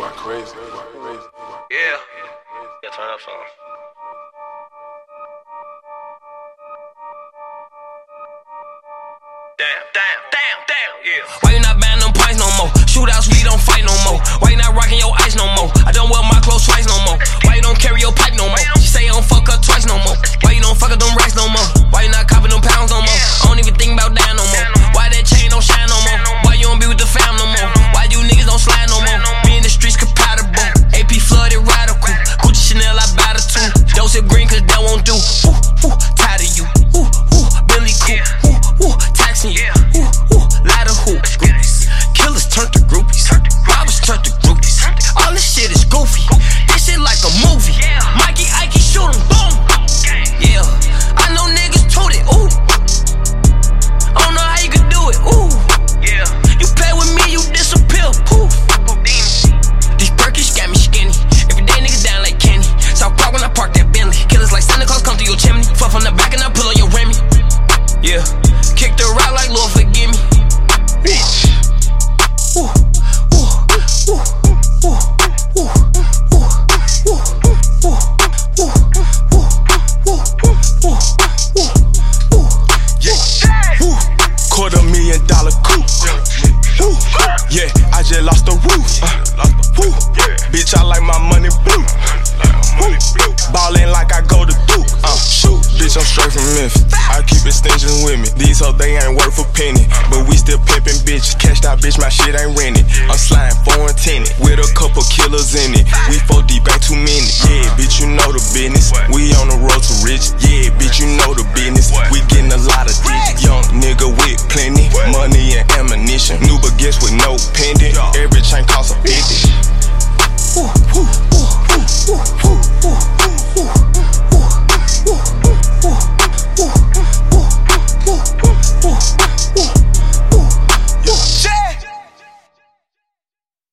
crazy. Yeah. Yeah, turn up some. Damn, yeah. Why you not banning them pints no more? Shootouts, we don't fight no more. Why you not rocking your ice no more? I don't wear my clothes twice no more. Why you don't carry your pipe no more? She say I don't fuck her twice no more. Why you don't fuck her them racks no more? Why you not copping them pounds no more? I don't even think about that no more. Why that chain don't shine no more? Why you don't be with the fam no more? Why you niggas don't slide no more? Me in the streets compatible. AP flooded radical. Gucci Chanel, I buy the two. Joseph Green, cause that won't do. Tired of you. Billy Cool. Taxing you. Ladder who? Killers turned to groupies. Robbers turned to groupies. All this shit is goofy. This shit like a movie. Mikey, Ike, shoot him, boom. Yeah, I know niggas told it. Ooh, I don't know how you could do it. Ooh, yeah. You play with me, you disappear. Ooh. These Perkins got me skinny. Every day niggas down like Kenny. South Park when I park that Bentley. Killers like Santa Claus come through your chimney. Fuck from the back and I pull on your Remy. Yeah, kick the route like Lord forgive me. Bitch. $250,000 coupe. Yeah, I just lost the roof. Bitch, I like my money blue. Ballin' like I go to Duke. Shoot, bitch, I'm straight from Memphis. I keep extensions with me. These hoes, they ain't worth a penny, but we still pimpin' bitches. Cashed out, bitch, my shit ain't rented. I'm sliding 4 and 10 with a couple killers in it. We 4 deep, ain't too many. Yeah, bitch, you know the business. We on the road to rich.